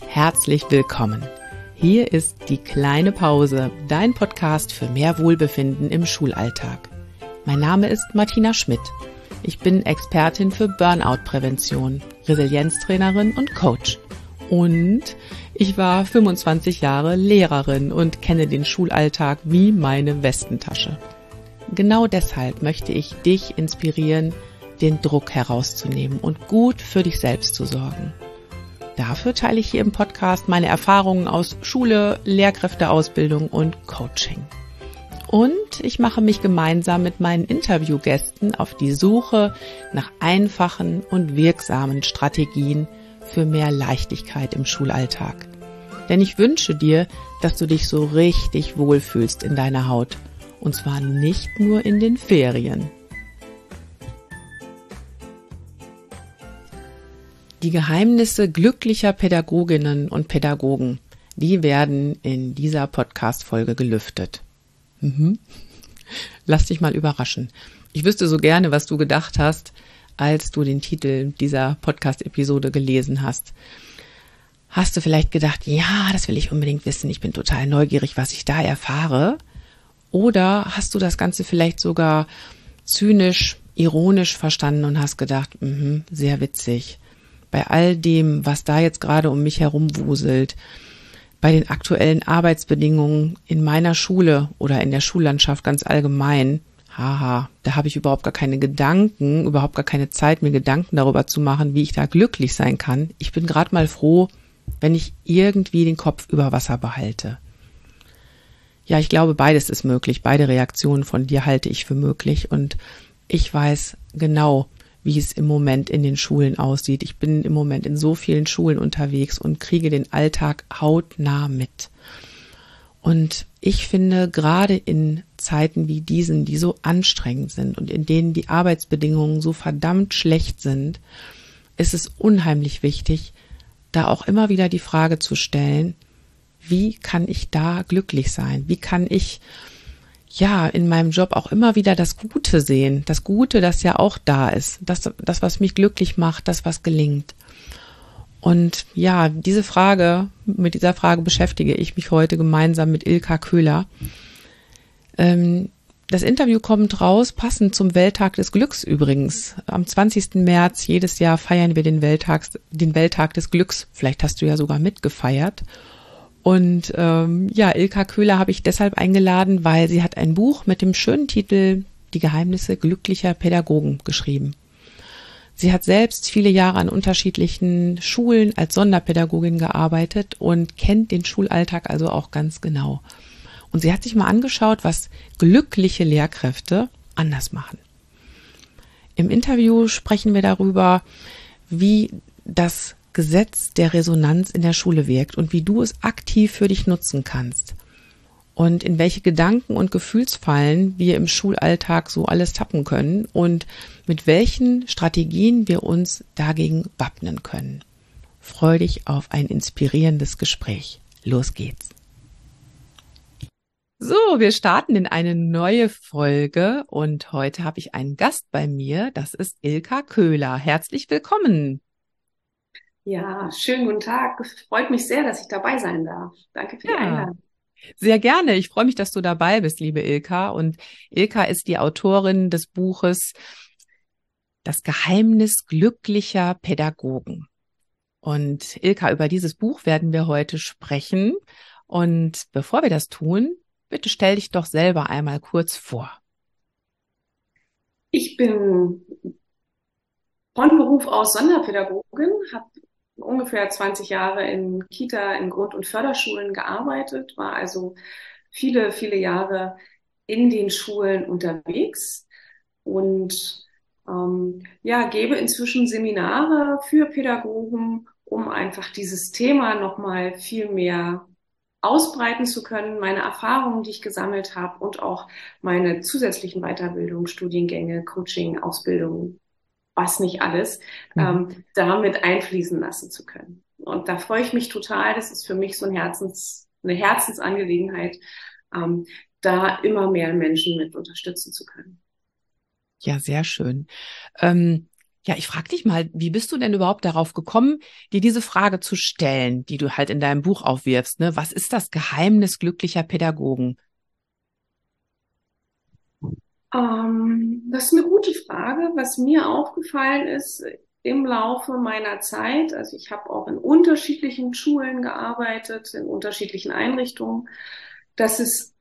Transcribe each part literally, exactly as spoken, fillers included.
herzlich willkommen. Hier ist die kleine Pause, dein Podcast für mehr Wohlbefinden im Schulalltag. Mein Name ist Martina Schmidt. Ich bin Expertin für Burnout-Prävention, Resilienztrainerin und Coach. Und ich war fünfundzwanzig Jahre Lehrerin und kenne den Schulalltag wie meine Westentasche. Genau deshalb möchte ich dich inspirieren, den Druck herauszunehmen und gut für dich selbst zu sorgen. Dafür teile ich hier im Podcast meine Erfahrungen aus Schule, Lehrkräfteausbildung und Coaching. Und ich mache mich gemeinsam mit meinen Interviewgästen auf die Suche nach einfachen und wirksamen Strategien für mehr Leichtigkeit im Schulalltag. Denn ich wünsche dir, dass du dich so richtig wohlfühlst in deiner Haut. Und zwar nicht nur in den Ferien. Die Geheimnisse glücklicher Pädagoginnen und Pädagogen, die werden in dieser Podcast-Folge gelüftet. Mhm. Lass dich mal überraschen. Ich wüsste so gerne, was du gedacht hast, als du den Titel dieser Podcast-Episode gelesen hast. Hast du vielleicht gedacht, ja, das will ich unbedingt wissen, ich bin total neugierig, was ich da erfahre? Oder hast du das Ganze vielleicht sogar zynisch, ironisch verstanden und hast gedacht, mh, sehr witzig. Bei all dem, was da jetzt gerade um mich herum wuselt, bei den aktuellen Arbeitsbedingungen in meiner Schule oder in der Schullandschaft ganz allgemein, haha, da habe ich überhaupt gar keine Gedanken, überhaupt gar keine Zeit, mir Gedanken darüber zu machen, wie ich da glücklich sein kann. Ich bin gerade mal froh, wenn ich irgendwie den Kopf über Wasser behalte. Ja, ich glaube, beides ist möglich. Beide Reaktionen von dir halte ich für möglich. Und ich weiß genau, wie es im Moment in den Schulen aussieht. Ich bin im Moment in so vielen Schulen unterwegs und kriege den Alltag hautnah mit. Und ich finde, gerade in Zeiten wie diesen, die so anstrengend sind und in denen die Arbeitsbedingungen so verdammt schlecht sind, ist es unheimlich wichtig, da auch immer wieder die Frage zu stellen, wie kann ich da glücklich sein? Wie kann ich ja in meinem Job auch immer wieder das Gute sehen? Das Gute, das ja auch da ist. Das, das, was mich glücklich macht, das, was gelingt. Und ja, diese Frage, mit dieser Frage beschäftige ich mich heute gemeinsam mit Ilka Köhler. Ähm, das Interview kommt raus, passend zum Welttag des Glücks übrigens. Am zwanzigsten März jedes Jahr feiern wir den Welttag, den Welttag des Glücks. Vielleicht hast du ja sogar mitgefeiert. Und ähm, ja, Ilka Köhler habe ich deshalb eingeladen, weil sie hat ein Buch mit dem schönen Titel Die Geheimnisse glücklicher Pädagogen geschrieben. Sie hat selbst viele Jahre an unterschiedlichen Schulen als Sonderpädagogin gearbeitet und kennt den Schulalltag also auch ganz genau. Und sie hat sich mal angeschaut, was glückliche Lehrkräfte anders machen. Im Interview sprechen wir darüber, wie das Gesetz der Resonanz in der Schule wirkt und wie du es aktiv für dich nutzen kannst und in welche Gedanken und Gefühlsfallen wir im Schulalltag so alles tappen können und mit welchen Strategien wir uns dagegen wappnen können. Freu dich auf ein inspirierendes Gespräch. Los geht's. So, wir starten in eine neue Folge und heute habe ich einen Gast bei mir, das ist Ilka Köhler. Herzlich willkommen. Ja, schönen guten Tag. Es freut mich sehr, dass ich dabei sein darf. Danke für die Ja, Einladung. sehr gerne. Ich freue mich, dass du dabei bist, liebe Ilka. Und Ilka ist die Autorin des Buches Das Geheimnis glücklicher Pädagogen. Und Ilka, über dieses Buch werden wir heute sprechen. Und bevor wir das tun, bitte stell dich doch selber einmal kurz vor. Ich bin von Beruf aus Sonderpädagogin, habe ungefähr zwanzig Jahre in Kita, in Grund- und Förderschulen gearbeitet, war also viele, viele Jahre in den Schulen unterwegs und ähm, ja, gebe inzwischen Seminare für Pädagogen, um einfach dieses Thema nochmal viel mehr ausbreiten zu können, meine Erfahrungen, die ich gesammelt habe und auch meine zusätzlichen Weiterbildungen, Studiengänge, Coaching, Ausbildungen, was nicht alles, Mhm. ähm, damit einfließen lassen zu können. Und da freue ich mich total. Das ist für mich so ein Herzens, eine Herzensangelegenheit, ähm, da immer mehr Menschen mit unterstützen zu können. Ja, sehr schön. Ähm, Ja, ich frage dich mal, wie bist du denn überhaupt darauf gekommen, dir diese Frage zu stellen, die du halt in deinem Buch aufwirfst, ne? Was ist das Geheimnis glücklicher Pädagogen? Ähm, das ist eine gute Frage. Was mir aufgefallen ist im Laufe meiner Zeit, also ich habe auch in unterschiedlichen Schulen gearbeitet, in unterschiedlichen Einrichtungen, dass es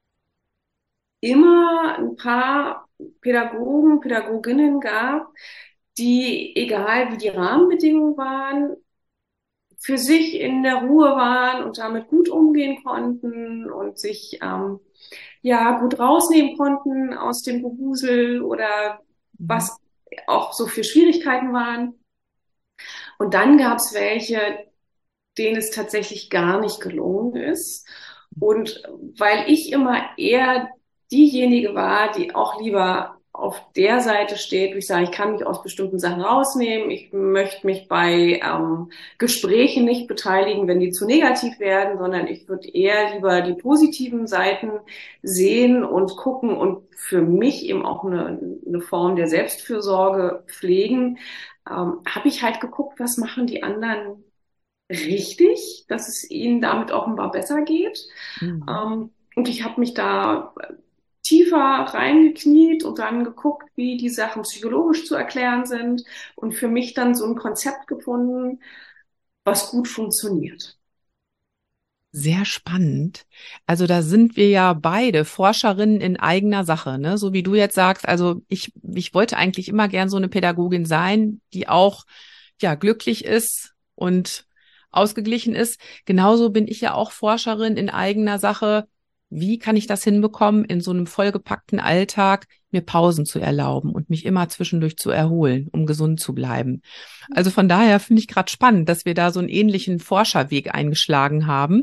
immer ein paar Pädagogen, Pädagoginnen gab, die, egal wie die Rahmenbedingungen waren, für sich in der Ruhe waren und damit gut umgehen konnten und sich ähm, ja gut rausnehmen konnten aus dem Gewusel oder Mhm. was auch so für Schwierigkeiten waren. Und dann gab es welche, denen es tatsächlich gar nicht gelungen ist. Und weil ich immer eher diejenige war, die auch lieber auf der Seite steht, wo ich sage, ich kann mich aus bestimmten Sachen rausnehmen, ich möchte mich bei ähm, Gesprächen nicht beteiligen, wenn die zu negativ werden, sondern ich würde eher lieber die positiven Seiten sehen und gucken und für mich eben auch eine, eine Form der Selbstfürsorge pflegen, ähm, habe ich halt geguckt, was machen die anderen richtig, dass es ihnen damit offenbar besser geht. Mhm. Ähm, und ich habe mich da tiefer reingekniet und dann geguckt, wie die Sachen psychologisch zu erklären sind und für mich dann so ein Konzept gefunden, was gut funktioniert. Sehr spannend. Also da sind wir ja beide Forscherinnen in eigener Sache, ne? So wie du jetzt sagst, also ich, ich wollte eigentlich immer gern so eine Pädagogin sein, die auch, ja, glücklich ist und ausgeglichen ist. Genauso bin ich ja auch Forscherin in eigener Sache. Wie kann ich das hinbekommen, in so einem vollgepackten Alltag mir Pausen zu erlauben und mich immer zwischendurch zu erholen, um gesund zu bleiben? Also von daher finde ich gerade spannend, dass wir da so einen ähnlichen Forscherweg eingeschlagen haben.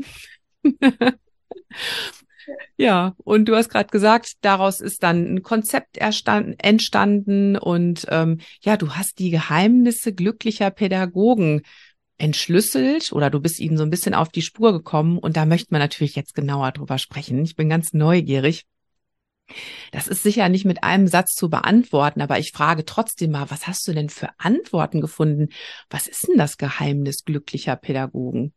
Ja, und du hast gerade gesagt, daraus ist dann ein Konzept erstanden, entstanden und ähm, ja, du hast die Geheimnisse glücklicher Pädagogen entschlüsselt oder du bist ihnen so ein bisschen auf die Spur gekommen und da möchte man natürlich jetzt genauer drüber sprechen. Ich bin ganz neugierig. Das ist sicher nicht mit einem Satz zu beantworten, aber ich frage trotzdem mal, was hast du denn für Antworten gefunden? Was ist denn das Geheimnis glücklicher Pädagogen?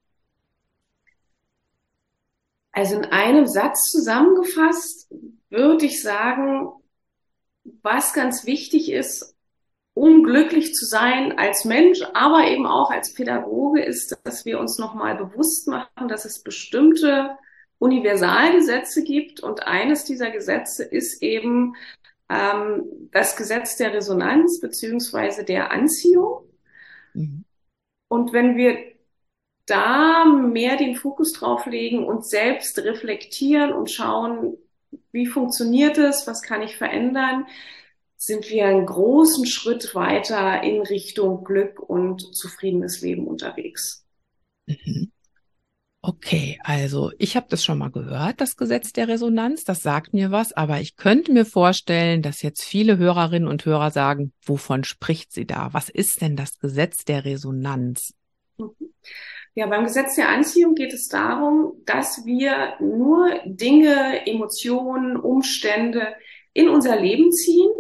Also in einem Satz zusammengefasst würde ich sagen, was ganz wichtig ist, um glücklich zu sein als Mensch, aber eben auch als Pädagoge, ist, dass wir uns nochmal bewusst machen, dass es bestimmte Universalgesetze gibt. Und eines dieser Gesetze ist eben ähm, das Gesetz der Resonanz beziehungsweise der Anziehung. Mhm. Und wenn wir da mehr den Fokus drauf legen und selbst reflektieren und schauen, wie funktioniert es, was kann ich verändern, sind wir einen großen Schritt weiter in Richtung Glück und zufriedenes Leben unterwegs. Mhm. Okay, also ich habe das schon mal gehört, das Gesetz der Resonanz, das sagt mir was, aber ich könnte mir vorstellen, dass jetzt viele Hörerinnen und Hörer sagen, wovon spricht sie da? Was ist denn das Gesetz der Resonanz? Ja, beim Gesetz der Anziehung geht es darum, dass wir nur Dinge, Emotionen, Umstände in unser Leben ziehen,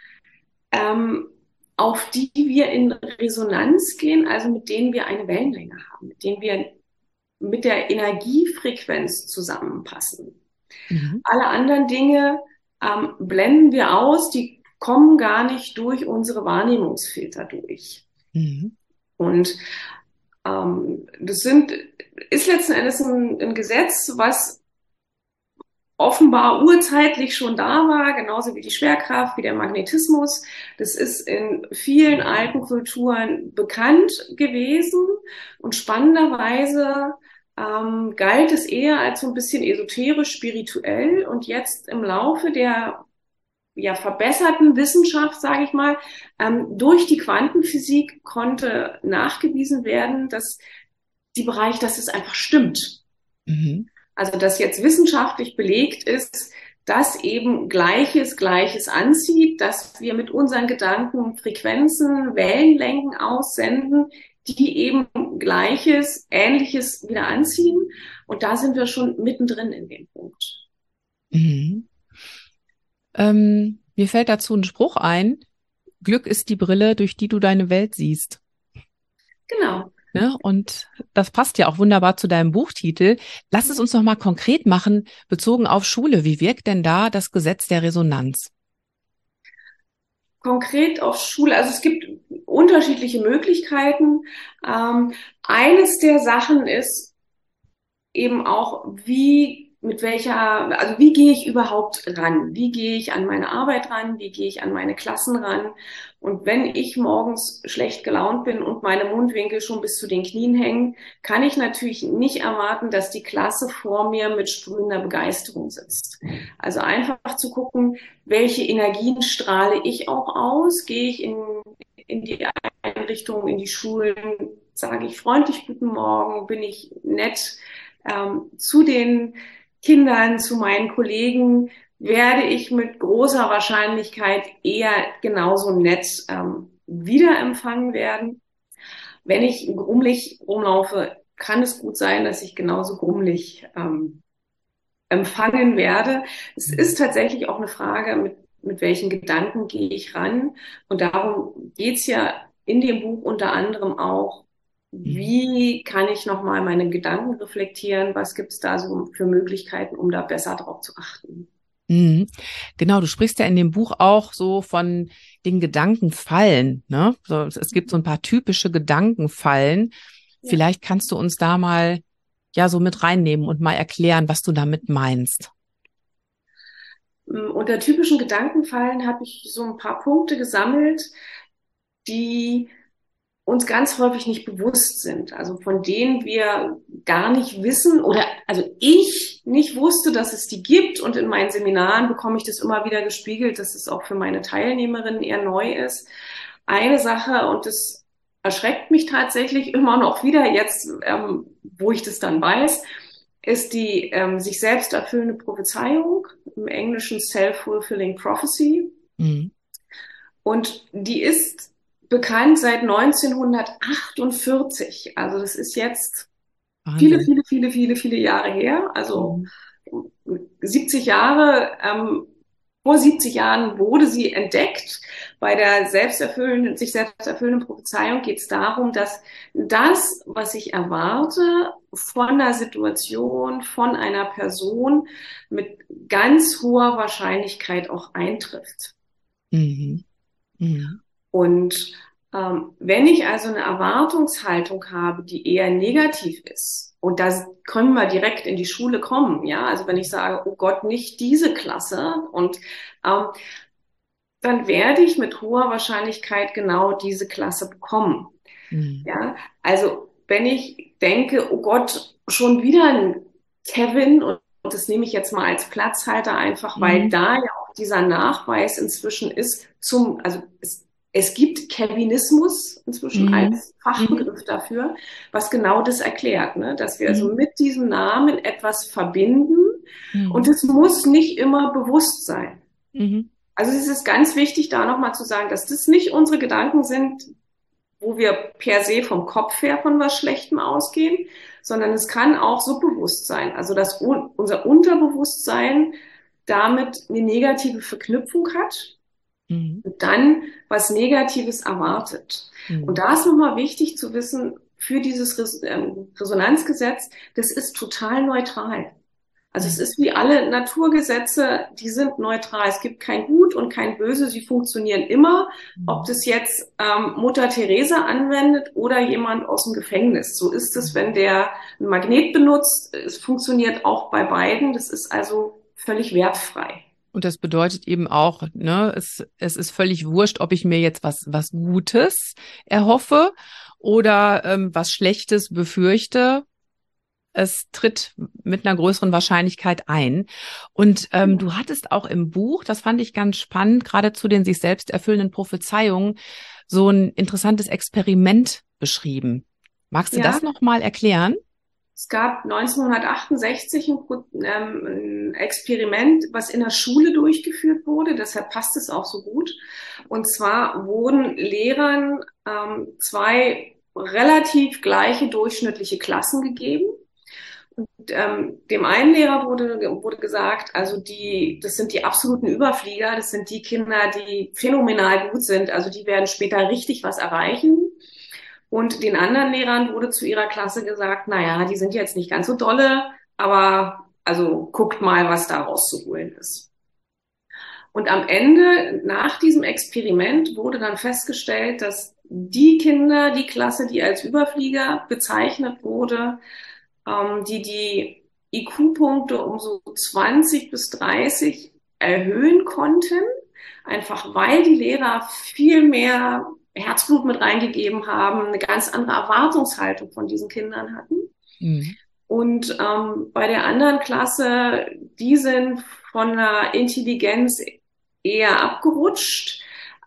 ähm, auf die wir in Resonanz gehen, also mit denen wir eine Wellenlänge haben, mit denen wir mit der Energiefrequenz zusammenpassen. Mhm. Alle anderen Dinge ähm, blenden wir aus, die kommen gar nicht durch unsere Wahrnehmungsfilter durch. Mhm. Und ähm, das sind, ist letzten Endes ein, ein Gesetz, was offenbar urzeitlich schon da war, genauso wie die Schwerkraft, wie der Magnetismus. Das ist in vielen alten Kulturen bekannt gewesen und spannenderweise ähm, galt es eher als so ein bisschen esoterisch, spirituell und jetzt im Laufe der ja, verbesserten Wissenschaft, sage ich mal, ähm, durch die Quantenphysik konnte nachgewiesen werden, dass die Bereich, dass es einfach stimmt. Mhm. Also dass jetzt wissenschaftlich belegt ist, dass eben Gleiches Gleiches anzieht, dass wir mit unseren Gedanken Frequenzen, Wellenlängen aussenden, die eben Gleiches, Ähnliches wieder anziehen. Und da sind wir schon mittendrin in dem Punkt. Mhm. Ähm, mir fällt dazu ein Spruch ein, Glück ist die Brille, durch die du deine Welt siehst. Genau. Ne? Und das passt ja auch wunderbar zu deinem Buchtitel. Lass es uns noch mal konkret machen, bezogen auf Schule. Wie wirkt denn da das Gesetz der Resonanz? Konkret auf Schule, also es gibt unterschiedliche Möglichkeiten. Ähm, eines der Sachen ist eben auch, wie, mit welcher, also wie gehe ich überhaupt ran? Wie gehe ich an meine Arbeit ran? Wie gehe ich an meine Klassen ran? Und wenn ich morgens schlecht gelaunt bin und meine Mundwinkel schon bis zu den Knien hängen, kann ich natürlich nicht erwarten, dass die Klasse vor mir mit sprühender Begeisterung sitzt. Also einfach zu gucken, welche Energien strahle ich auch aus? Gehe ich in, in die Einrichtungen, in die Schulen, sage ich freundlich guten Morgen, bin ich nett ähm, zu den Kindern, zu meinen Kollegen, werde ich mit großer Wahrscheinlichkeit eher genauso nett ähm, wiederempfangen werden. Wenn ich grummelig rumlaufe, kann es gut sein, dass ich genauso grummelig ähm, empfangen werde. Es ist tatsächlich auch eine Frage, mit, mit welchen Gedanken gehe ich ran. Und darum geht's ja in dem Buch unter anderem auch, wie kann ich nochmal meine Gedanken reflektieren? Was gibt's da so für Möglichkeiten, um da besser drauf zu achten? Mhm. Genau, du sprichst ja in dem Buch auch so von den Gedankenfallen, ne? So, es gibt so ein paar typische Gedankenfallen. Ja. Vielleicht kannst du uns da mal ja so mit reinnehmen und mal erklären, was du damit meinst. Unter typischen Gedankenfallen habe ich so ein paar Punkte gesammelt, die uns ganz häufig nicht bewusst sind, also von denen wir gar nicht wissen oder also ich nicht wusste, dass es die gibt, und in meinen Seminaren bekomme ich das immer wieder gespiegelt, dass es auch für meine Teilnehmerinnen eher neu ist. Eine Sache, und das erschreckt mich tatsächlich immer noch wieder jetzt, ähm, wo ich das dann weiß, ist die ähm, sich selbst erfüllende Prophezeiung, im Englischen Self-Fulfilling Prophecy. Mhm. Und die ist bekannt seit neunzehnhundertachtundvierzig. Also das ist jetzt viele, Wahnsinn. viele, viele, viele, viele Jahre her. Also Mhm. siebzig Jahre, ähm, vor siebzig Jahren wurde sie entdeckt. Bei der selbsterfüllenden, sich selbst erfüllenden Prophezeiung geht es darum, dass das, was ich erwarte von der Situation, von einer Person, mit ganz hoher Wahrscheinlichkeit auch eintrifft. Mhm. Mhm. Und ähm, wenn ich also eine Erwartungshaltung habe, die eher negativ ist, und da können wir direkt in die Schule kommen, ja, also wenn ich sage, oh Gott, nicht diese Klasse, und ähm, dann werde ich mit hoher Wahrscheinlichkeit genau diese Klasse bekommen. Mhm. Ja, also wenn ich denke, oh Gott, schon wieder ein Kevin, und das nehme ich jetzt mal als Platzhalter einfach, weil Mhm. da ja auch dieser Nachweis inzwischen ist zum, also es, es gibt Kevinismus inzwischen Mhm. als Mhm. Fachbegriff dafür, was genau das erklärt, ne? Dass wir also Mhm. mit diesem Namen etwas verbinden, und Mhm. es muss nicht immer bewusst sein. Mhm. Also es ist ganz wichtig, da nochmal zu sagen, dass das nicht unsere Gedanken sind, wo wir per se vom Kopf her von was Schlechtem ausgehen, sondern es kann auch subbewusst sein. Also dass un unser Unterbewusstsein damit eine negative Verknüpfung hat Mhm. und dann was Negatives erwartet. Und Mhm. da ist nochmal wichtig zu wissen, für dieses Res ähm, Resonanzgesetz, das ist total neutral. Also es Mhm. ist wie alle Naturgesetze, die sind neutral. Es gibt kein Gut und kein Böse, sie funktionieren immer, ob Mhm. das jetzt ähm, Mutter Teresa anwendet oder jemand aus dem Gefängnis. So ist es, wenn der ein Magnet benutzt. Es funktioniert auch bei beiden. Das ist also völlig wertfrei. Und das bedeutet eben auch, ne, es, es ist völlig wurscht, ob ich mir jetzt was, was Gutes erhoffe oder ähm, was Schlechtes befürchte. Es tritt mit einer größeren Wahrscheinlichkeit ein. Und ähm, du hattest auch im Buch, das fand ich ganz spannend, gerade zu den sich selbst erfüllenden Prophezeiungen, so ein interessantes Experiment beschrieben. Magst du Ja, das nochmal erklären? es gab neunzehnhundertachtundsechzig ein, ähm, ein Experiment, was in der Schule durchgeführt wurde. Deshalb passt es auch so gut. Und zwar wurden Lehrern ähm, zwei relativ gleiche durchschnittliche Klassen gegeben. Und, ähm, dem einen Lehrer wurde, wurde gesagt, also die, das sind die absoluten Überflieger, das sind die Kinder, die phänomenal gut sind, also die werden später richtig was erreichen. Und den anderen Lehrern wurde zu ihrer Klasse gesagt, na ja, die sind jetzt nicht ganz so dolle, aber also guckt mal, was da rauszuholen ist. Und am Ende, nach diesem Experiment, wurde dann festgestellt, dass die Kinder, die Klasse, die als Überflieger bezeichnet wurde, ähm, die die I Q-Punkte um so zwanzig bis dreißig erhöhen konnten, einfach weil die Lehrer viel mehr Herzblut mit reingegeben haben, eine ganz andere Erwartungshaltung von diesen Kindern hatten. Mhm. Und ähm, bei der anderen Klasse, die sind von der Intelligenz eher abgerutscht.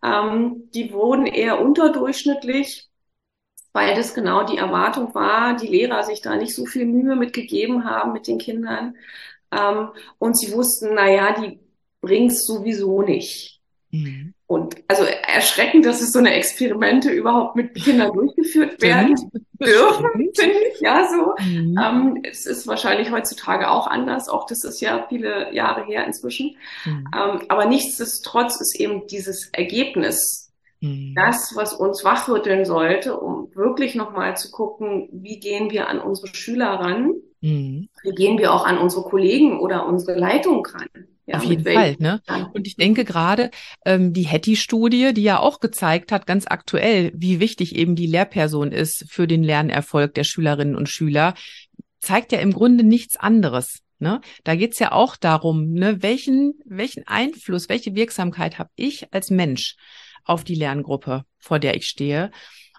Ähm, die wurden eher unterdurchschnittlich, weil das genau die Erwartung war, die Lehrer sich da nicht so viel Mühe mitgegeben haben mit den Kindern. Ähm, und sie wussten, na ja, die bringt's sowieso nicht. Mhm. Und also erschreckend, dass es so eine Experimente überhaupt mit Kindern durchgeführt werden Stimmt, dürfen, stimmt. finde ich, ja, so. Mhm. Ähm, es ist wahrscheinlich heutzutage auch anders, auch das ist ja viele Jahre her inzwischen. Mhm. Ähm, aber nichtsdestotrotz ist eben dieses Ergebnis Mhm. das, was uns wachrütteln sollte, um wirklich nochmal zu gucken, wie gehen wir an unsere Schüler ran, Mhm. wie gehen wir auch an unsere Kollegen oder unsere Leitung ran. Ja, Auf mit jeden Fall, welchen ne? Und Gedanken. ich denke gerade, ähm, die Hattie-Studie, die ja auch gezeigt hat, ganz aktuell, wie wichtig eben die Lehrperson ist für den Lernerfolg der Schülerinnen und Schüler, zeigt ja im Grunde nichts anderes. Ne? Da geht's ja auch darum, ne, welchen, welchen Einfluss, welche Wirksamkeit habe ich als Mensch auf die Lerngruppe, vor der ich stehe.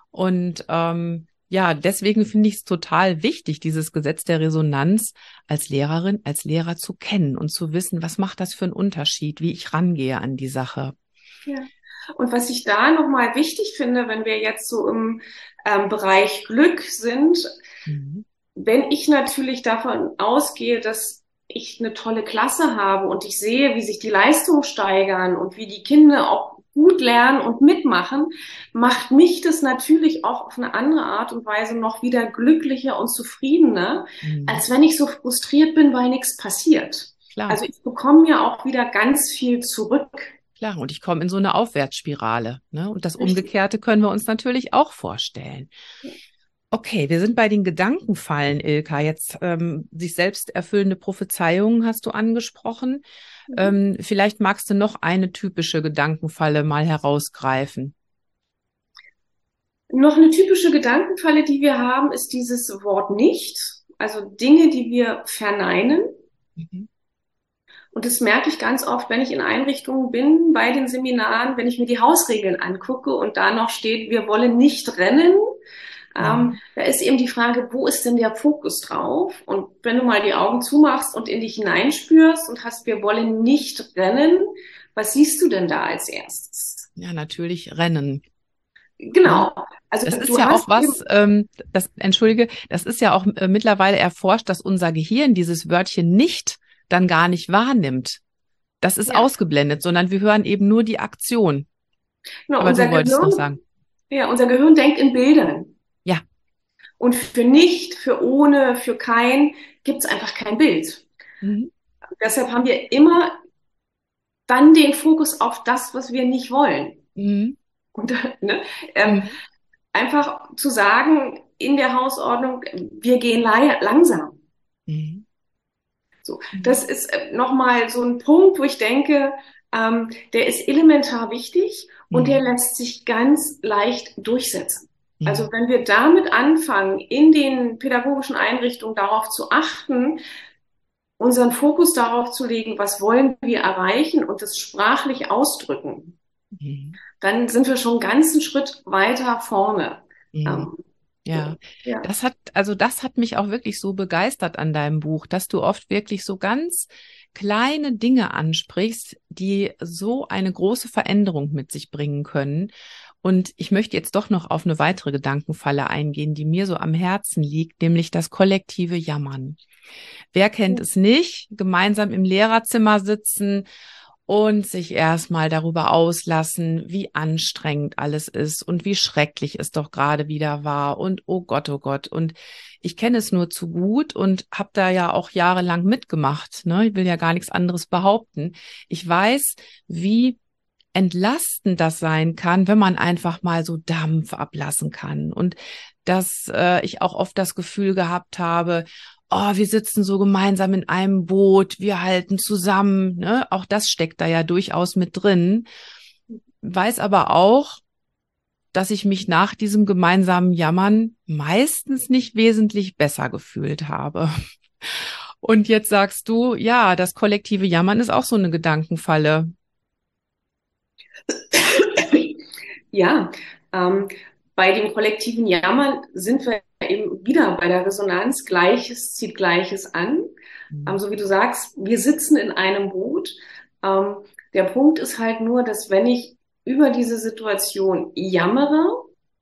Und ähm, ja, deswegen finde ich es total wichtig, dieses Gesetz der Resonanz als Lehrerin, als Lehrer zu kennen und zu wissen, was macht das für einen Unterschied, wie ich rangehe an die Sache. Ja. Und was ich da nochmal wichtig finde, wenn wir jetzt so im ähm, Bereich Glück sind, Mhm. wenn ich natürlich davon ausgehe, dass ich eine tolle Klasse habe und ich sehe, wie sich die Leistungen steigern und wie die Kinder auch gut lernen und mitmachen, macht mich das natürlich auch auf eine andere Art und Weise noch wieder glücklicher und zufriedener, Mhm. als wenn ich so frustriert bin, weil nichts passiert. Klar, Also ich bekomme ja auch wieder ganz viel zurück. klar. Und ich komme in so eine Aufwärtsspirale. Ne? Und das Richtig. Umgekehrte können wir uns natürlich auch vorstellen. Okay, wir sind bei den Gedankenfallen, Ilka. Jetzt ähm, sich selbst erfüllende Prophezeiungen hast du angesprochen. Mhm. Ähm, vielleicht magst du noch eine typische Gedankenfalle mal herausgreifen. Noch eine typische Gedankenfalle, die wir haben, ist dieses Wort nicht. Also Dinge, die wir verneinen. Mhm. Und das merke ich ganz oft, wenn ich in Einrichtungen bin, bei den Seminaren, wenn ich mir die Hausregeln angucke und da noch steht, wir wollen nicht rennen. Ähm, Mhm. da ist eben die Frage, wo ist denn der Fokus drauf? Und wenn du mal die Augen zumachst und in dich hineinspürst und hast, wir wollen nicht rennen, was siehst du denn da als erstes? Ja, natürlich Rennen. Ne? Genau. Also Das ist du ja hast auch eben, was, ähm, das, entschuldige, das ist ja auch äh, mittlerweile erforscht, dass unser Gehirn dieses Wörtchen nicht dann gar nicht wahrnimmt. Das ist ja, ausgeblendet, sondern wir hören eben nur die Aktion. genau, Aber unser du wolltest noch Gehirn, sagen. ja, unser Gehirn denkt in Bildern. Ja. Und für nicht, für ohne, für kein gibt es einfach kein Bild. Mhm. Deshalb haben wir immer dann den Fokus auf das, was wir nicht wollen. Mhm. Und ne, ähm, Mhm. einfach zu sagen in der Hausordnung, wir gehen langsam. Mhm. So, Mhm. das ist äh, nochmal so ein Punkt, wo ich denke, ähm, der ist elementar wichtig und der Mhm. lässt sich ganz leicht durchsetzen. Also Mhm. wenn wir damit anfangen, in den pädagogischen Einrichtungen darauf zu achten, unseren Fokus darauf zu legen, was wollen wir erreichen und das sprachlich ausdrücken, Mhm. dann sind wir schon einen ganzen Schritt weiter vorne. Mhm. Ähm, Ja, so, ja. das hat, also das hat mich auch wirklich so begeistert an deinem Buch, dass du oft wirklich so ganz kleine Dinge ansprichst, die so eine große Veränderung mit sich bringen können. Und ich möchte jetzt doch noch auf eine weitere Gedankenfalle eingehen, die mir so am Herzen liegt, nämlich das kollektive Jammern. Wer kennt es nicht? Gemeinsam im Lehrerzimmer sitzen und sich erstmal darüber auslassen, wie anstrengend alles ist und wie schrecklich es doch gerade wieder war und oh Gott, oh Gott. Und Ich kenne es nur zu gut und habe da ja auch jahrelang mitgemacht. Ne? Ich will ja gar nichts anderes behaupten. Ich weiß, wie entlastend das sein kann, wenn man einfach mal so Dampf ablassen kann. Und dass äh, ich auch oft das Gefühl gehabt habe, oh, wir sitzen so gemeinsam in einem Boot, wir halten zusammen. Ne? Auch das steckt da ja durchaus mit drin. Weiß aber auch, dass ich mich nach diesem gemeinsamen Jammern meistens nicht wesentlich besser gefühlt habe. Und jetzt sagst du, ja, das kollektive Jammern ist auch so eine Gedankenfalle. Ja, ähm, bei dem kollektiven Jammern sind wir eben wieder bei der Resonanz. Gleiches zieht Gleiches an. Ähm, Mhm. so wie du sagst, wir sitzen in einem Boot. Ähm, der Punkt ist halt nur, dass wenn ich über diese Situation jammere,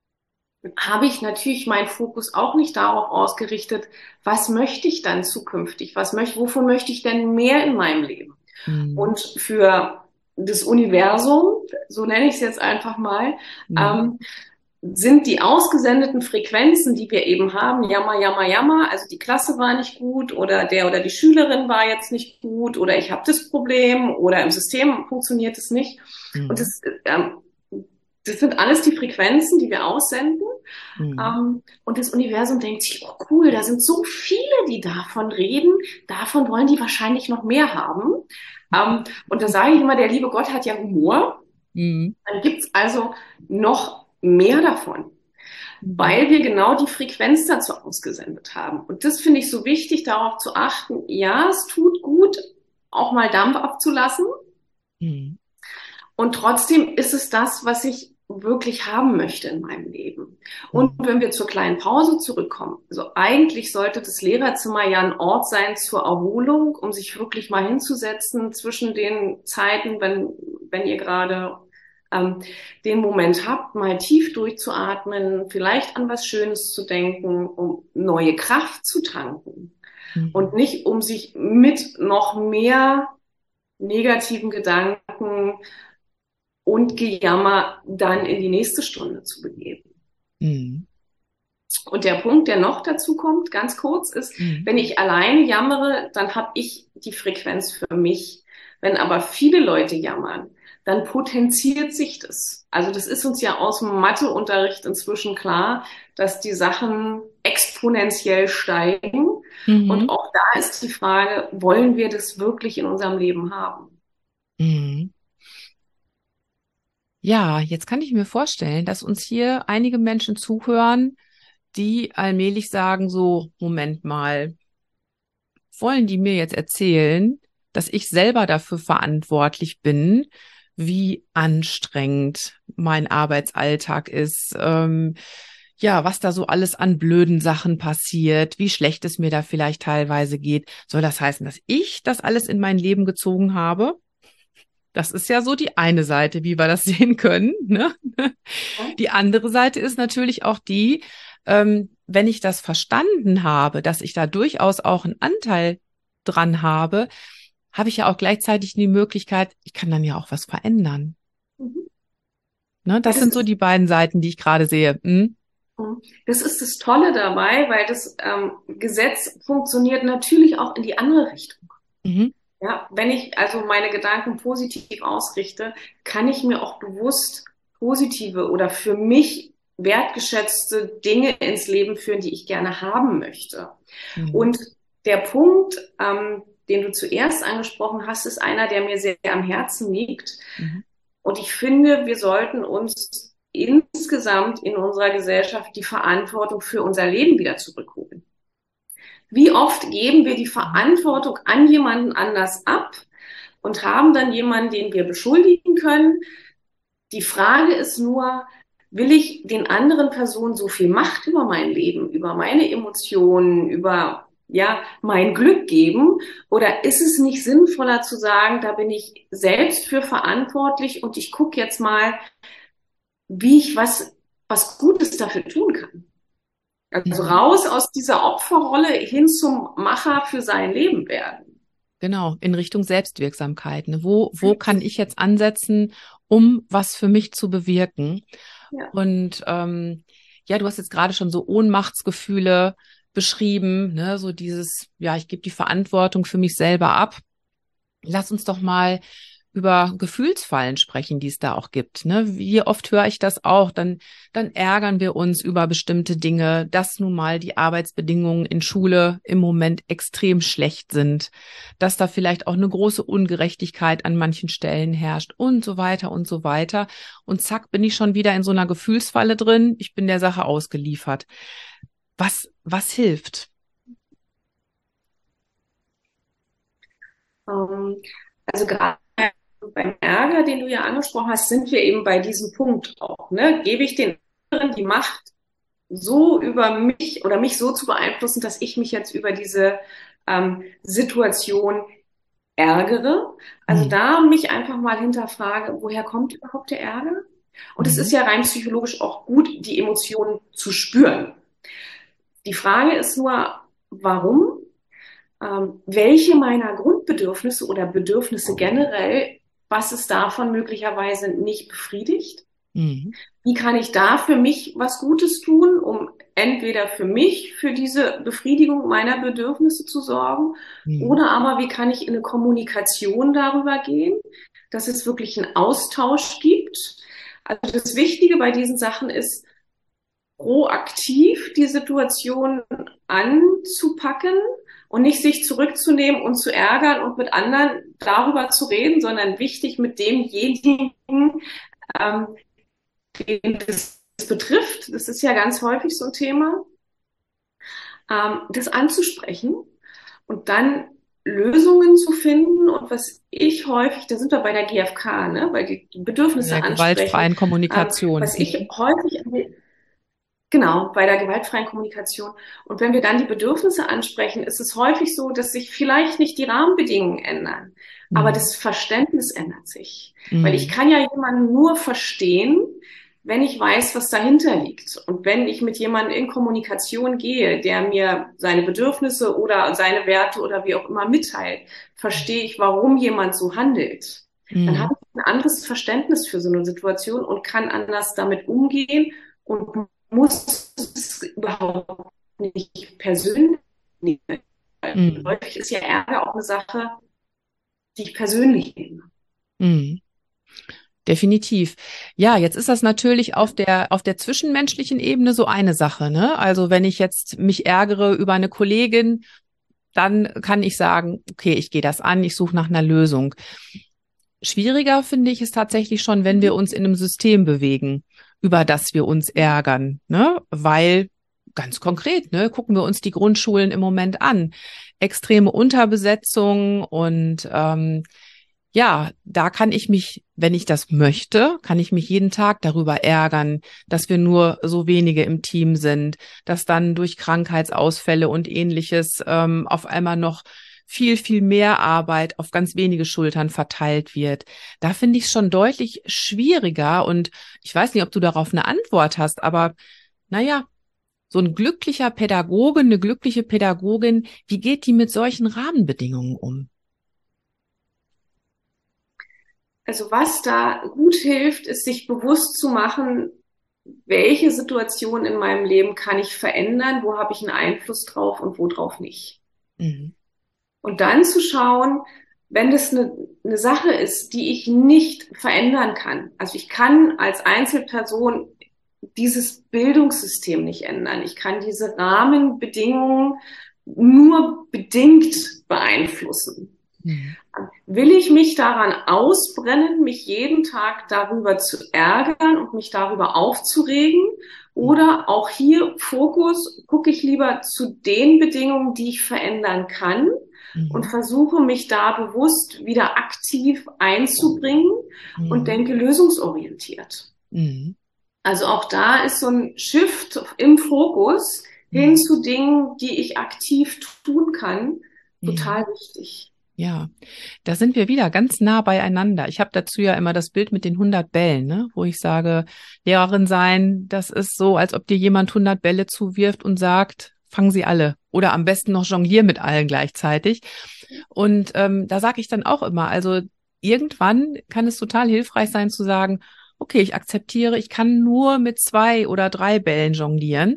habe ich natürlich meinen Fokus auch nicht darauf ausgerichtet, was möchte ich dann zukünftig? Was möchte, wovon möchte ich denn mehr in meinem Leben? Mhm. Und für das Universum, so nenne ich es jetzt einfach mal, Mhm. ähm, sind die ausgesendeten Frequenzen, die wir eben haben, Jammer, Jammer, Jammer, also die Klasse war nicht gut oder der oder die Schülerin war jetzt nicht gut oder ich habe das Problem oder im System funktioniert es nicht. Und Mhm. das, ähm, das sind alles die Frequenzen, die wir aussenden. Mhm. Ähm, und das Universum denkt sich, oh cool, da sind so viele, die davon reden, davon wollen die wahrscheinlich noch mehr haben. Ähm, und da sage ich immer, der liebe Gott hat ja Humor. Mhm. Dann gibt's also noch mehr davon, Mhm. weil wir genau die Frequenz dazu ausgesendet haben. Und das finde ich so wichtig, darauf zu achten, ja, es tut gut, auch mal Dampf abzulassen. Mhm. Und trotzdem ist es das, was ich wirklich haben möchte in meinem Leben. Und Mhm. wenn wir zur kleinen Pause zurückkommen, also eigentlich sollte das Lehrerzimmer ja ein Ort sein zur Erholung, um sich wirklich mal hinzusetzen zwischen den Zeiten, wenn, wenn ihr gerade ähm, den Moment habt, mal tief durchzuatmen, vielleicht an was Schönes zu denken, um neue Kraft zu tanken und Mhm. nicht um sich mit noch mehr negativen Gedanken und Gejammer dann in die nächste Stunde zu begeben. Mhm. Und der Punkt, der noch dazu kommt, ganz kurz, ist, Mhm. wenn ich alleine jammere, dann habe ich die Frequenz für mich. Wenn aber viele Leute jammern, dann potenziert sich das. Also das ist uns ja aus dem Matheunterricht inzwischen klar, dass die Sachen exponentiell steigen. Und Mhm. auch da ist die Frage, wollen wir das wirklich in unserem Leben haben? Mhm. Ja, jetzt kann ich mir vorstellen, dass uns hier einige Menschen zuhören, die allmählich sagen so, Moment mal, wollen die mir jetzt erzählen, dass ich selber dafür verantwortlich bin, wie anstrengend mein Arbeitsalltag ist, ähm, ja, was da so alles an blöden Sachen passiert, wie schlecht es mir da vielleicht teilweise geht. Soll das heißen, dass ich das alles in mein Leben gezogen habe? Das ist ja so die eine Seite, wie wir das sehen können, ne? Die andere Seite ist natürlich auch die, ähm, wenn ich das verstanden habe, dass ich da durchaus auch einen Anteil dran habe, habe ich ja auch gleichzeitig die Möglichkeit, ich kann dann ja auch was verändern. Mhm. Ne? Ja, Das das sind so ist die beiden Seiten, die ich gerade sehe. Hm? Das ist das Tolle dabei, weil das ähm, Gesetz funktioniert natürlich auch in die andere Richtung. Mhm. Ja, wenn ich also meine Gedanken positiv ausrichte, kann ich mir auch bewusst positive oder für mich wertgeschätzte Dinge ins Leben führen, die ich gerne haben möchte. Mhm. Und der Punkt, ähm, den du zuerst angesprochen hast, ist einer, der mir sehr am Herzen liegt. Mhm. Und ich finde, wir sollten uns insgesamt in unserer Gesellschaft die Verantwortung für unser Leben wieder zurückholen. Wie oft geben wir die Mhm. Verantwortung an jemanden anders ab und haben dann jemanden, den wir beschuldigen können? Die Frage ist nur, will ich den anderen Personen so viel Macht über mein Leben, über meine Emotionen, über ja, mein Glück geben? Oder ist es nicht sinnvoller zu sagen, da bin ich selbst für verantwortlich und ich gucke jetzt mal, wie ich was, was Gutes dafür tun kann? Also Mhm. raus aus dieser Opferrolle hin zum Macher für sein Leben werden. Genau, in Richtung Selbstwirksamkeit. Ne? Wo, wo kann ich jetzt ansetzen, um was für mich zu bewirken? Ja. Und ähm, ja, du hast jetzt gerade schon so Ohnmachtsgefühle beschrieben, ne, so dieses, ja, ich gebe die Verantwortung für mich selber ab. Lass uns doch mal über Gefühlsfallen sprechen, die es da auch gibt. Ne? Wie oft höre ich das auch? Dann, dann ärgern wir uns über bestimmte Dinge, dass nun mal die Arbeitsbedingungen in Schule im Moment extrem schlecht sind, dass da vielleicht auch eine große Ungerechtigkeit an manchen Stellen herrscht und so weiter und so weiter. Und zack, bin ich schon wieder in so einer Gefühlsfalle drin. Ich bin der Sache ausgeliefert. Was, was hilft? Ähm, also gerade beim Ärger, den du ja angesprochen hast, sind wir eben bei diesem Punkt auch. Ne? Gebe ich den anderen die Macht, so über mich oder mich so zu beeinflussen, dass ich mich jetzt über diese ähm, Situation ärgere? Also Mhm. da mich einfach mal hinterfrage, woher kommt überhaupt der Ärger? Und es ist Mhm. ja rein psychologisch auch gut, die Emotionen zu spüren. Die Frage ist nur, warum? Ähm, welche meiner Grundbedürfnisse oder Bedürfnisse generell, was ist davon möglicherweise nicht befriedigt? Mhm. Wie kann ich da für mich was Gutes tun, um entweder für mich, für diese Befriedigung meiner Bedürfnisse zu sorgen, Mhm. oder aber wie kann ich in eine Kommunikation darüber gehen, dass es wirklich einen Austausch gibt? Also das Wichtige bei diesen Sachen ist, proaktiv die Situation anzupacken und nicht sich zurückzunehmen und zu ärgern und mit anderen darüber zu reden, sondern wichtig mit demjenigen, ähm, den das betrifft, das ist ja ganz häufig so ein Thema, ähm, das anzusprechen und dann Lösungen zu finden. Und was ich häufig, da sind wir bei der G F K, ne, weil die In der Bedürfnisse ansprechen, gewaltfreien ähm, Kommunikation. was ich häufig Genau, bei der gewaltfreien Kommunikation. Und wenn wir dann die Bedürfnisse ansprechen, ist es häufig so, dass sich vielleicht nicht die Rahmenbedingungen ändern, aber Mhm. das Verständnis ändert sich. Weil ich Mhm. kann ja jemanden nur verstehen, wenn ich weiß, was dahinter liegt. Und wenn ich mit jemandem in Kommunikation gehe, der mir seine Bedürfnisse oder seine Werte oder wie auch immer mitteilt, verstehe ich, warum jemand so handelt. Dann Mhm. habe ich ein anderes Verständnis für so eine Situation und kann anders damit umgehen und muss es überhaupt nicht persönlich nehmen. Mhm. Häufig ist ja Ärger auch eine Sache, die ich persönlich nehme. Mhm. Definitiv. Ja, jetzt ist das natürlich auf der, auf der zwischenmenschlichen Ebene so eine Sache, ne? Also wenn ich jetzt mich ärgere über eine Kollegin, dann kann ich sagen, okay, ich gehe das an, ich suche nach einer Lösung. Schwieriger finde ich es tatsächlich schon, wenn wir uns in einem System bewegen, über das wir uns ärgern, ne? Weil ganz konkret, ne, gucken wir uns die Grundschulen im Moment an. Extreme Unterbesetzung und ähm, ja, da kann ich mich, wenn ich das möchte, kann ich mich jeden Tag darüber ärgern, dass wir nur so wenige im Team sind, dass dann durch Krankheitsausfälle und ähnliches ähm, auf einmal noch viel, viel mehr Arbeit auf ganz wenige Schultern verteilt wird. Da finde ich es schon deutlich schwieriger und ich weiß nicht, ob du darauf eine Antwort hast, aber naja, so ein glücklicher Pädagoge, eine glückliche Pädagogin, wie geht die mit solchen Rahmenbedingungen um? Also was da gut hilft, ist sich bewusst zu machen, welche Situation in meinem Leben kann ich verändern, wo habe ich einen Einfluss drauf und wo drauf nicht. Mhm. Und dann zu schauen, wenn das eine, eine Sache ist, die ich nicht verändern kann. Also ich kann als Einzelperson dieses Bildungssystem nicht ändern. Ich kann diese Rahmenbedingungen nur bedingt beeinflussen. Mhm. Will ich mich daran ausbrennen, mich jeden Tag darüber zu ärgern und mich darüber aufzuregen? Oder auch hier Fokus, gucke ich lieber zu den Bedingungen, die ich verändern kann und Mhm. versuche mich da bewusst wieder aktiv einzubringen und Mhm. denke lösungsorientiert. Mhm. Also auch da ist so ein Shift im Fokus hin Mhm. zu Dingen, die ich aktiv tun kann, Mhm. total wichtig. Ja, da sind wir wieder ganz nah beieinander. Ich habe dazu ja immer das Bild mit den hundert Bällen, ne? Wo ich sage, Lehrerin sein, das ist so, als ob dir jemand hundert Bälle zuwirft und sagt, fangen sie alle. Oder am besten noch jonglier mit allen gleichzeitig. Und ähm, da sage ich dann auch immer, also irgendwann kann es total hilfreich sein zu sagen, okay, ich akzeptiere, ich kann nur mit zwei oder drei Bällen jonglieren.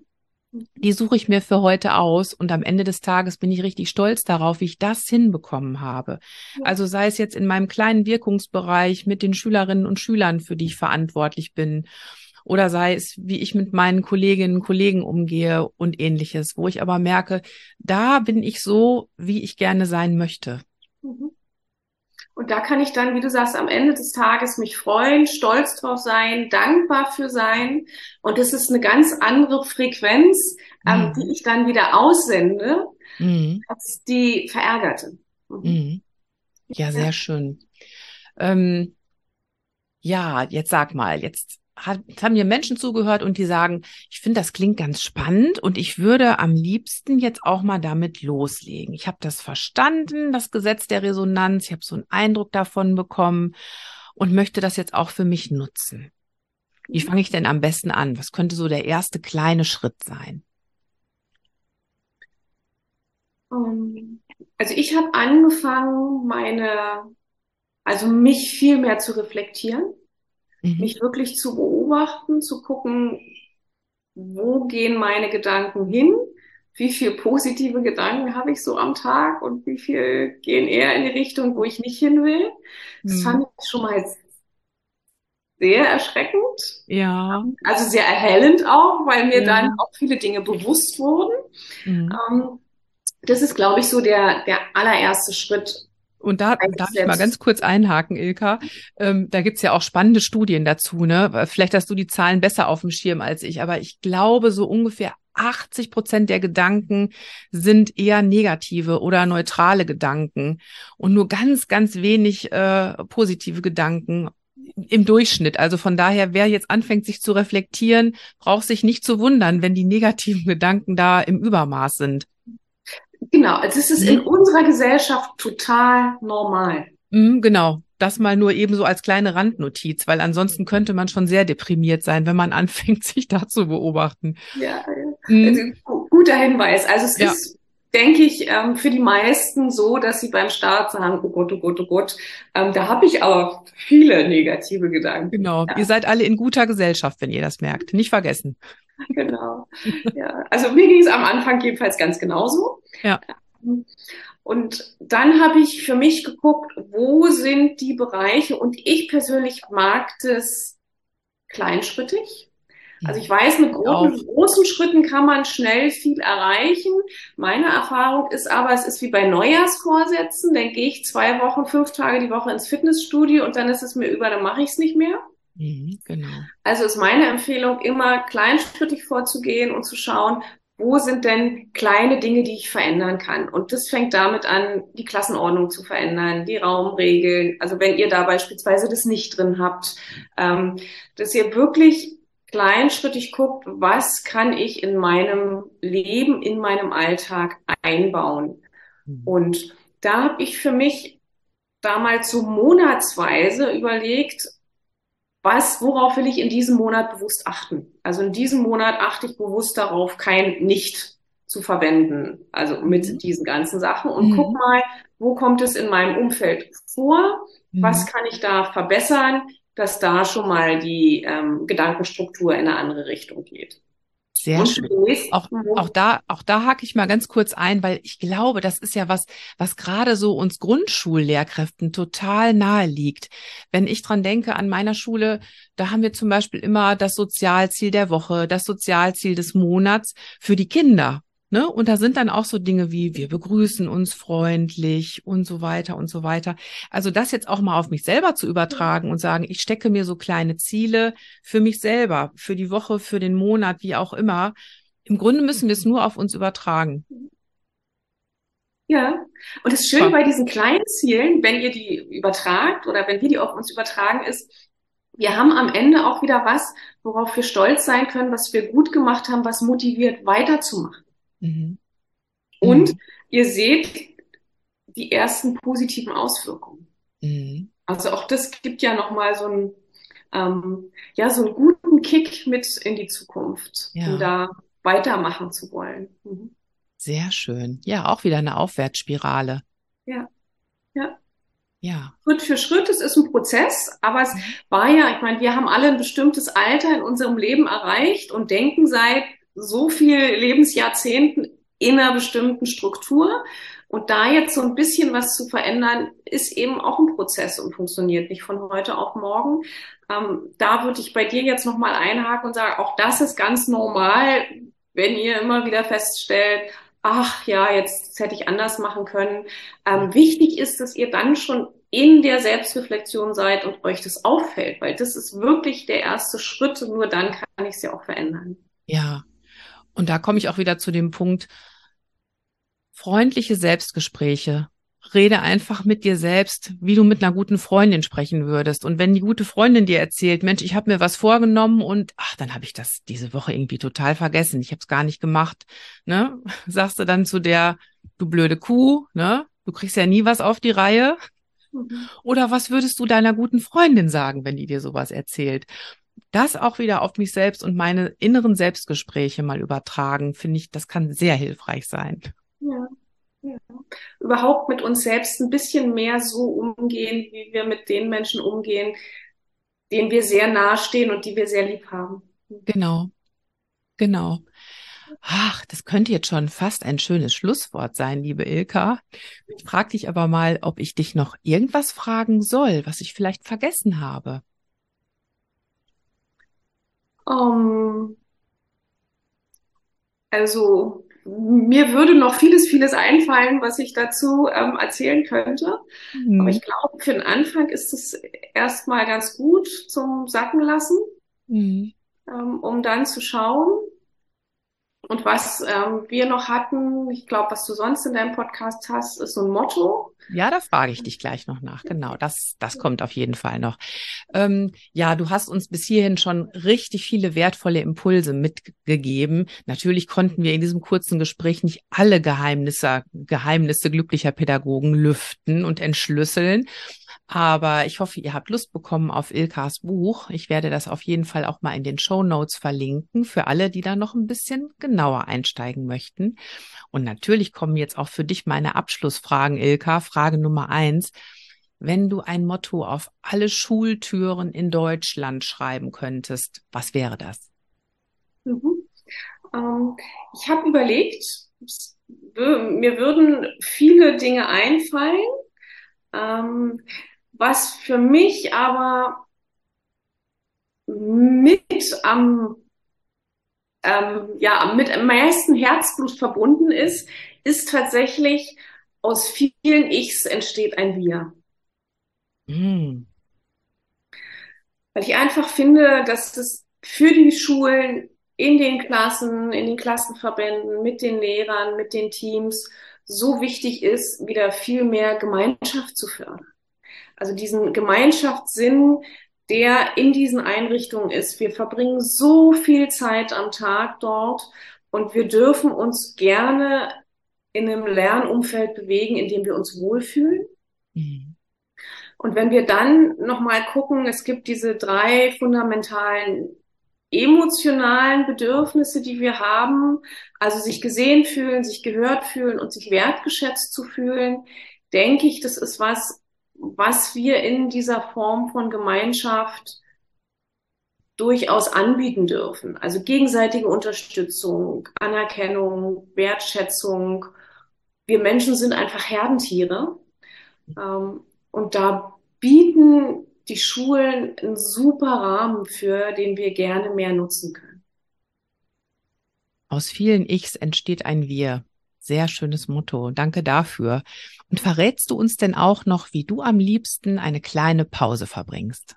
die suche ich mir für heute aus und am Ende des Tages bin ich richtig stolz darauf, wie ich das hinbekommen habe. Ja. Also sei es jetzt in meinem kleinen Wirkungsbereich mit den Schülerinnen und Schülern, für die ich verantwortlich bin, oder sei es, wie ich mit meinen Kolleginnen und Kollegen umgehe und ähnliches, wo ich aber merke, da bin ich so, wie ich gerne sein möchte. Mhm. Und da kann ich dann, wie du sagst, am Ende des Tages mich freuen, stolz drauf sein, dankbar für sein. Und das ist eine ganz andere Frequenz, ähm, die Mhm. ich dann wieder aussende, Mhm. als die verärgerte. Mhm. Mhm. Ja, Ja. sehr schön. Ähm, ja, jetzt sag mal, jetzt hat, jetzt haben mir Menschen zugehört und die sagen, ich finde, das klingt ganz spannend und ich würde am liebsten jetzt auch mal damit loslegen. Ich habe das verstanden, das Gesetz der Resonanz, ich habe so einen Eindruck davon bekommen und möchte das jetzt auch für mich nutzen. Wie fange ich denn am besten an? Was könnte so der erste kleine Schritt sein? Ähm, Also ich habe angefangen, meine, also mich viel mehr zu reflektieren, Mhm. mich wirklich zu beobachten, zu gucken, wo gehen meine Gedanken hin? Wie viel positive Gedanken habe ich so am Tag und wie viel gehen eher in die Richtung, wo ich nicht hin will? Das Mhm. fand ich schon mal sehr erschreckend, Ja, also sehr erhellend auch, weil mir dann ja. auch viele Dinge bewusst wurden. Mhm. Ähm, Das ist, glaube ich, so der, der allererste Schritt, Und da bei darf sich ich mal selbst. ganz kurz einhaken, Ilka. Ähm, da gibt's ja auch spannende Studien dazu, ne? Vielleicht hast du die Zahlen besser auf dem Schirm als ich, aber ich glaube, so ungefähr achtzig Prozent der Gedanken sind eher negative oder neutrale Gedanken und nur ganz, ganz wenig äh, positive Gedanken im Durchschnitt. Also von daher, wer jetzt anfängt, sich zu reflektieren, braucht sich nicht zu wundern, wenn die negativen Gedanken da im Übermaß sind. Genau, also es ist in Mhm. unserer Gesellschaft total normal. Mhm, genau. Das mal nur eben so als kleine Randnotiz, weil ansonsten könnte man schon sehr deprimiert sein, wenn man anfängt, sich da zu beobachten. Ja, ja. Also Mhm. gu- guter Hinweis. Also es Ja, ist, denke ich, ähm, für die meisten so, dass sie beim Start sagen, oh Gott, oh Gott, oh Gott, ähm, da habe ich aber viele negative Gedanken. genau. Ihr Ja, seid alle in guter Gesellschaft, wenn ihr das merkt. Nicht vergessen. genau. Ja, also mir ging es am Anfang jedenfalls ganz genauso. Ja. Und dann habe ich für mich geguckt, wo sind die Bereiche? Und ich persönlich mag das kleinschrittig. Also ich Mhm. weiß, mit Ich auch. großen, großen Schritten kann man schnell viel erreichen. Meine Erfahrung ist aber, es ist wie bei Neujahrsvorsätzen. Dann gehe ich zwei Wochen, fünf Tage die Woche ins Fitnessstudio und dann ist es mir über, dann mache ich es nicht mehr. Mhm, genau. Also ist meine Empfehlung, immer kleinschrittig vorzugehen und zu schauen, wo sind denn kleine Dinge, die ich verändern kann. Und das fängt damit an, die Klassenordnung zu verändern, die Raumregeln. Also wenn ihr da beispielsweise das nicht drin habt, ähm, dass ihr wirklich kleinschrittig guckt, was kann ich in meinem Leben, in meinem Alltag einbauen. Mhm. Und da habe ich für mich damals so monatsweise überlegt, was, worauf will ich in diesem Monat bewusst achten? Also in diesem Monat achte ich bewusst darauf, kein Nicht zu verwenden, also Mhm. mit diesen ganzen Sachen und guck Mhm. mal, wo kommt es in meinem Umfeld vor? Was Mhm. kann ich da verbessern, dass da schon mal die ähm, Gedankenstruktur in eine andere Richtung geht? Sehr Und für schön. den Auch, nächsten auch da, auch da hake ich mal ganz kurz ein, weil ich glaube, das ist ja was, was gerade so uns Grundschullehrkräften total nahe liegt. Wenn ich dran denke an meiner Schule, da haben wir zum Beispiel immer das Sozialziel der Woche, das Sozialziel des Monats für die Kinder. Ne? Und da sind dann auch so Dinge wie, wir begrüßen uns freundlich und so weiter und so weiter. Also das jetzt auch mal auf mich selber zu übertragen und sagen, ich stecke mir so kleine Ziele für mich selber, für die Woche, für den Monat, wie auch immer. Im Grunde müssen wir es nur auf uns übertragen. Ja, und das Schöne Super. bei diesen kleinen Zielen, wenn ihr die übertragt oder wenn wir die auf uns übertragen, ist, wir haben am Ende auch wieder was, worauf wir stolz sein können, was wir gut gemacht haben, was motiviert, weiterzumachen. Mhm. Und Mhm. ihr seht die ersten positiven Auswirkungen. Mhm. Also auch das gibt ja nochmal so einen, ähm, ja, so einen guten Kick mit in die Zukunft, um Ja, da weitermachen zu wollen. Mhm. sehr schön. Ja, auch wieder eine Aufwärtsspirale. Ja, ja. Ja. Schritt für Schritt, es ist ein Prozess, aber es Mhm. war ja, ich meine, wir haben alle ein bestimmtes Alter in unserem Leben erreicht und denken seit so viel Lebensjahrzehnten in einer bestimmten Struktur. Und da jetzt so ein bisschen was zu verändern, ist eben auch ein Prozess und funktioniert nicht von heute auf morgen. Ähm, da würde ich bei dir jetzt nochmal einhaken und sagen, auch das ist ganz normal, wenn ihr immer wieder feststellt, ach ja, jetzt das hätte ich anders machen können. Ähm, wichtig ist, dass ihr dann schon in der Selbstreflexion seid und euch das auffällt, weil das ist wirklich der erste Schritt und nur dann kann ich es ja auch verändern. Ja, und da komme ich auch wieder zu dem Punkt, freundliche Selbstgespräche. Rede einfach mit dir selbst, wie du mit einer guten Freundin sprechen würdest. Und wenn die gute Freundin dir erzählt, Mensch, ich habe mir was vorgenommen und ach, dann habe ich das diese Woche irgendwie total vergessen. Ich habe es gar nicht gemacht. Ne? Sagst du dann zu der, du blöde Kuh, ne? Du kriegst ja nie was auf die Reihe. Mhm. Oder was würdest du deiner guten Freundin sagen, wenn die dir sowas erzählt? Das auch wieder auf mich selbst und meine inneren Selbstgespräche mal übertragen, finde ich, das kann sehr hilfreich sein. Ja, ja. Überhaupt mit uns selbst ein bisschen mehr so umgehen, wie wir mit den Menschen umgehen, denen wir sehr nahe stehen und die wir sehr lieb haben. Genau, genau. Ach, das könnte jetzt schon fast ein schönes Schlusswort sein, liebe Ilka. Ich frage dich aber mal, ob ich dich noch irgendwas fragen soll, was ich vielleicht vergessen habe. Um, also mir würde noch vieles, vieles einfallen, was ich dazu ähm, erzählen könnte. Aber Mhm. ich glaube, für den Anfang ist es erstmal ganz gut zum Sacken lassen, Mhm. ähm, um dann zu schauen. Und was ähm, wir noch hatten, ich glaube, was du sonst in deinem Podcast hast, ist so ein Motto. Ja, da frage ich dich gleich noch nach. Genau, das, das kommt auf jeden Fall noch. Ähm, ja, du hast uns bis hierhin schon richtig viele wertvolle Impulse mitgegeben. Natürlich konnten wir in diesem kurzen Gespräch nicht alle Geheimnisse, Geheimnisse glücklicher Pädagogen lüften und entschlüsseln. Aber ich hoffe, ihr habt Lust bekommen auf Ilkas Buch. Ich werde das auf jeden Fall auch mal in den Shownotes verlinken für alle, die da noch ein bisschen genauer einsteigen möchten. Und natürlich kommen jetzt auch für dich meine Abschlussfragen, Ilka. Frage Nummer eins. Wenn du ein Motto auf alle Schultüren in Deutschland schreiben könntest, was wäre das? Mhm. Ähm, ich habe überlegt, es wür- mir würden viele Dinge einfallen, ähm, was für mich aber mit am, ähm, ja, mit am meisten Herzblut verbunden ist, ist tatsächlich aus vielen Ichs entsteht ein Wir. Hm. Weil ich einfach finde, dass es für die Schulen in den Klassen, in den Klassenverbänden, mit den Lehrern, mit den Teams so wichtig ist, wieder viel mehr Gemeinschaft zu fördern. Also diesen Gemeinschaftssinn, der in diesen Einrichtungen ist. Wir verbringen so viel Zeit am Tag dort und wir dürfen uns gerne in einem Lernumfeld bewegen, in dem wir uns wohlfühlen. Hm. Und wenn wir dann nochmal gucken, es gibt diese drei fundamentalen emotionalen Bedürfnisse, die wir haben, also sich gesehen fühlen, sich gehört fühlen und sich wertgeschätzt zu fühlen, denke ich, das ist was, was wir in dieser Form von Gemeinschaft durchaus anbieten dürfen. Also gegenseitige Unterstützung, Anerkennung, Wertschätzung. Wir Menschen sind einfach Herdentiere. Ähm, und da bieten die Schulen einen super Rahmen für, den wir gerne mehr nutzen können. Aus vielen Ichs entsteht ein Wir. Sehr schönes Motto. Danke dafür. Und verrätst du uns denn auch noch, wie du am liebsten eine kleine Pause verbringst?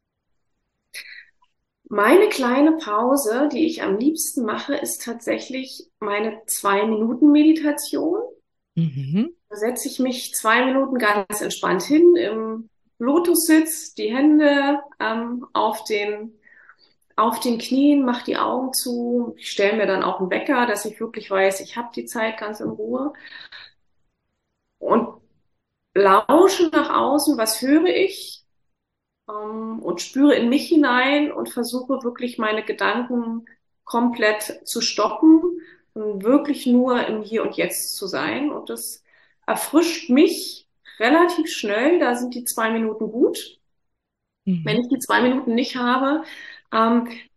Meine kleine Pause, die ich am liebsten mache, ist tatsächlich meine Zwei-Minuten-Meditation. Mhm. Da setze ich mich zwei Minuten ganz entspannt hin im Lotussitz, die Hände ähm, auf den auf den Knien, mache die Augen zu. Ich stelle mir dann auch einen Wecker, dass ich wirklich weiß, ich habe die Zeit ganz in Ruhe und lausche nach außen, was höre ich, ähm, und spüre in mich hinein und versuche wirklich meine Gedanken komplett zu stoppen und wirklich nur im Hier und Jetzt zu sein. Und das erfrischt mich relativ schnell. Da sind die zwei Minuten gut. Wenn Mhm. ich die zwei Minuten nicht habe, ähm,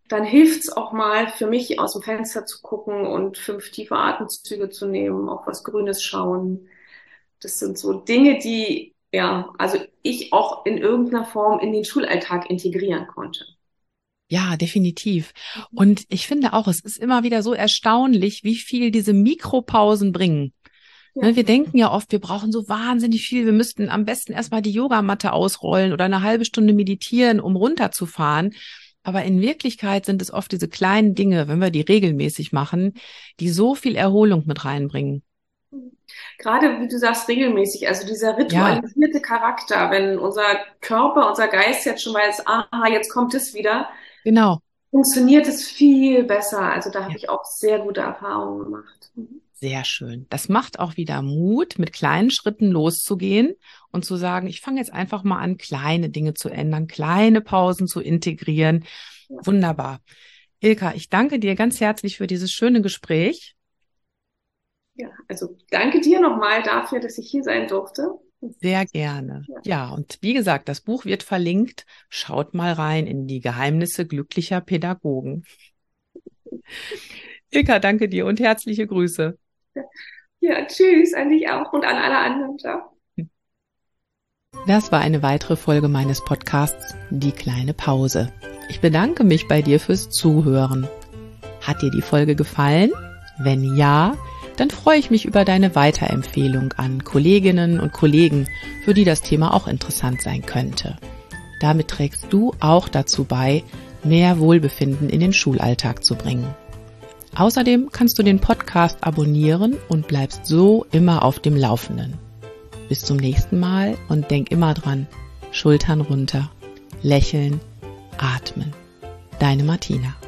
dann hilft's auch mal für mich aus dem Fenster zu gucken und fünf tiefe Atemzüge zu nehmen, auf was Grünes schauen. Das sind so Dinge, die, ja, also ich auch in irgendeiner Form in den Schulalltag integrieren konnte. Ja, definitiv. Und ich finde auch, es ist immer wieder so erstaunlich, wie viel diese Mikropausen bringen. Ja. Wir denken ja oft, wir brauchen so wahnsinnig viel. Wir müssten am besten erstmal die Yogamatte ausrollen oder eine halbe Stunde meditieren, um runterzufahren. Aber in Wirklichkeit sind es oft diese kleinen Dinge, wenn wir die regelmäßig machen, die so viel Erholung mit reinbringen. Gerade, wie du sagst, regelmäßig, also dieser ritualisierte ja. Charakter, wenn unser Körper, unser Geist jetzt schon weiß, aha, jetzt kommt es wieder. Genau. Funktioniert es viel besser. Also da habe ja. ich auch sehr gute Erfahrungen gemacht. Sehr schön. Das macht auch wieder Mut, mit kleinen Schritten loszugehen und zu sagen, ich fange jetzt einfach mal an, kleine Dinge zu ändern, kleine Pausen zu integrieren. Ja. Wunderbar. Ilka, ich danke dir ganz herzlich für dieses schöne Gespräch. Ja, also danke dir nochmal dafür, dass ich hier sein durfte. Sehr gerne. Ja. ja, und wie gesagt, das Buch wird verlinkt. Schaut mal rein in die Geheimnisse glücklicher Pädagogen. Ilka, danke dir und herzliche Grüße. Ja, tschüss an dich auch und an alle anderen. Ciao. Das war eine weitere Folge meines Podcasts Die kleine Pause. Ich bedanke mich bei dir fürs Zuhören. Hat dir die Folge gefallen? Wenn ja, dann freue ich mich über deine Weiterempfehlung an Kolleginnen und Kollegen, für die das Thema auch interessant sein könnte. Damit trägst du auch dazu bei, mehr Wohlbefinden in den Schulalltag zu bringen. Außerdem kannst du den Podcast abonnieren und bleibst so immer auf dem Laufenden. Bis zum nächsten Mal und denk immer dran, Schultern runter, lächeln, atmen. Deine Martina.